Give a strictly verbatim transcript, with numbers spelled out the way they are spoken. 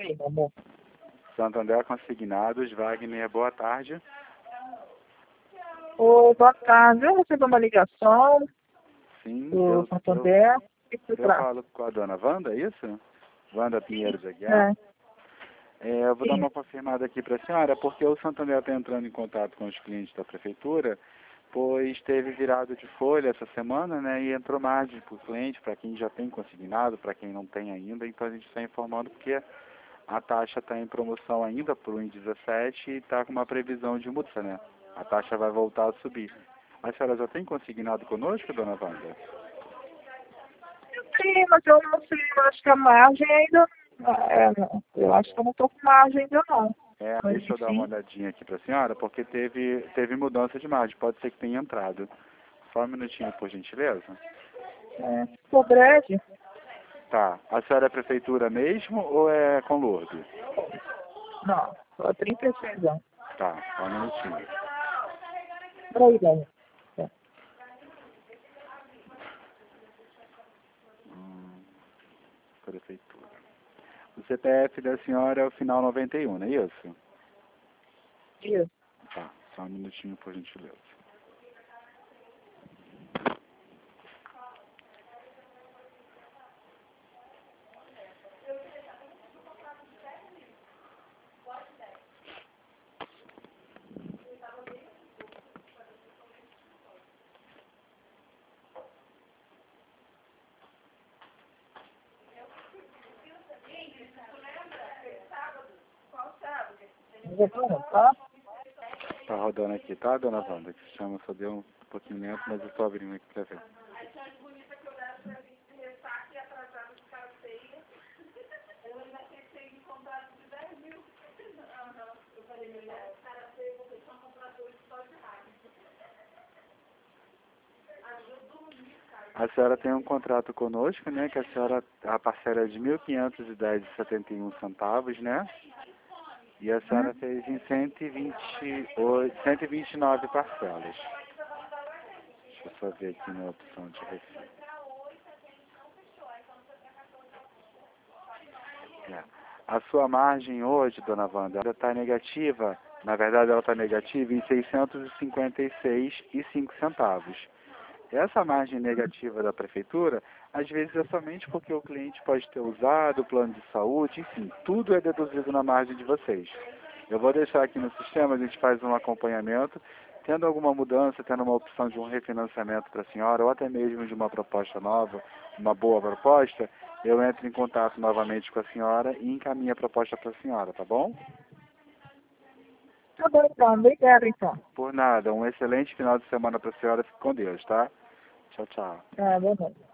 Sim, amor. Santander Consignados, Wagner, boa tarde. Oi, boa tarde. Eu recebi uma ligação Sim, do eu, Santander. eu, E eu falo com a dona Wanda, é isso? Wanda Pinheiro de Aguiar. É. É, eu vou dar Sim. uma confirmada aqui para a senhora, porque o Santander está entrando em contato com os clientes da prefeitura, pois teve virado de folha essa semana, né, e entrou margem para o cliente, para quem já tem consignado, para quem não tem ainda, então a gente está informando porque a taxa está em promoção ainda por um e dezessete e está com uma previsão de mudança, né? A taxa vai voltar a subir. A senhora já tem consignado conosco, dona Wanda? Sim, mas eu não sei, eu acho que a margem ainda... É, não. Eu acho que eu não estou com margem ainda não. É, Mas, deixa eu dar uma enfim. olhadinha aqui para a senhora, porque teve, teve mudança de margem, pode ser que tenha entrado. Só um minutinho, por gentileza. É, se for breve, Tá. A senhora é prefeitura mesmo ou é com Lourdes? não. Só trinta e seis anos. Tá, só um minutinho. Peraí, Dani. É. Hum, prefeitura. O C P F da senhora é o final noventa e um, não é isso? Isso. Tá, só um minutinho, por gentileza. Já tá, tá? Tá rodando aqui, tá, dona Wanda? Que se chama, só deu um pouquinho lento, mas eu tô abrindo aqui pra ver. A senhora tem um contrato conosco, né, que a senhora, a parcela é de mil quinhentos e dez e setenta e um centavos, né? E a senhora Hum? fez em cento e vinte e oito, cento e vinte e nove parcelas. Deixa eu só ver aqui na opção de recibo. É. A sua margem hoje, dona Wanda, ela está negativa, na verdade ela está negativa em seiscentos e cinquenta e seis reais e cinco centavos. Essa margem negativa da prefeitura, às vezes é somente porque o cliente pode ter usado o plano de saúde, enfim, tudo é deduzido na margem de vocês. Eu vou deixar aqui no sistema, a gente faz um acompanhamento, tendo alguma mudança, tendo uma opção de um refinanciamento para a senhora, ou até mesmo de uma proposta nova, uma boa proposta, eu entro em contato novamente com a senhora e encaminho a proposta para a senhora, tá bom? Tá bom, então. Obrigada, então. Por nada, um excelente final de semana para a senhora, fique com Deus, tá? Tchau, tchau. Ah, boa noite.